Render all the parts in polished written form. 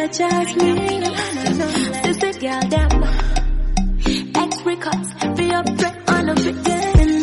not just me. This the girl them. X records, be up break on a big day. And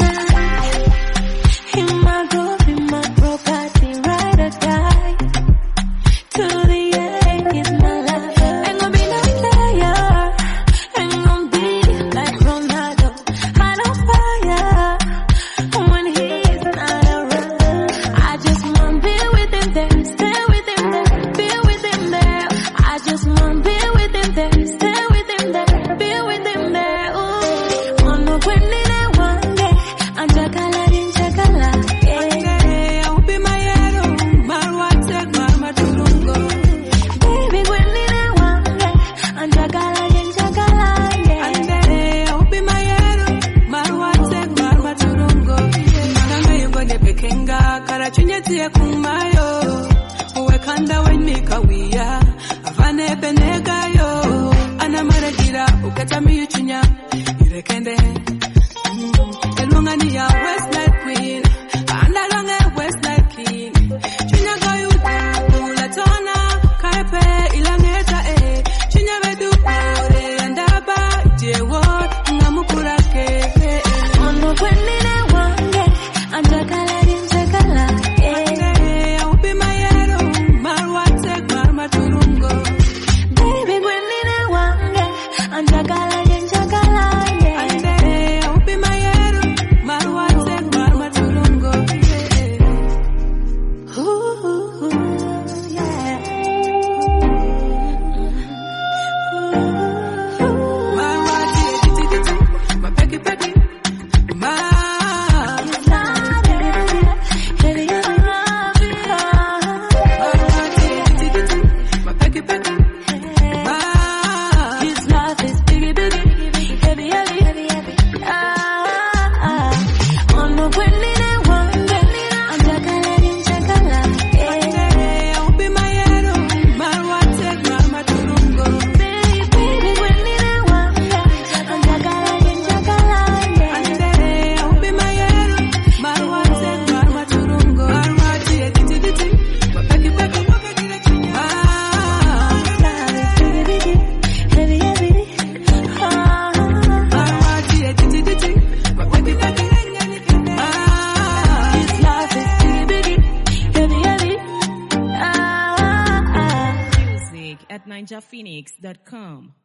I go, in my property, ride or die. To the end is my life. Ain't gonna be no player. Ain't gonna be like Ronaldo. I don't fire when he's not around. I just wanna be with him there, stay with him there, be with him there. I just wanna be with him there, stay with him there, be with him there. Ooh, on the winning and one day, I'm chakala in chakala. Yeah, I'll be my hero, my what's up, my turungo. Baby, winning and one day, I'm chakala in chakala. Yeah, I'll be my hero, my what's up, my turungo. Nanga yugo de pekenga, karachunya tia kumayo. Uwe kanda wenika wiya, avane penega yo. Ana maragira, ukata miyuchunya, irekende. Elungani ya West Night Queen, anda longe West Night King. Chunya gayu, ula tona, kaipe ilangeta Chunya vedu, ore andaba, jewo, ngamukurake. Ono kwenine wange, anjakala rinjakala. I will be my hero, marwatek, marmaturungo. Baby, kwenine wange, anjakala rinjakala. I will be my hero, marwatek, marmaturungo. Ooh, yeah. Marwatek, my peggy peggy, at ninjaphoenix.com.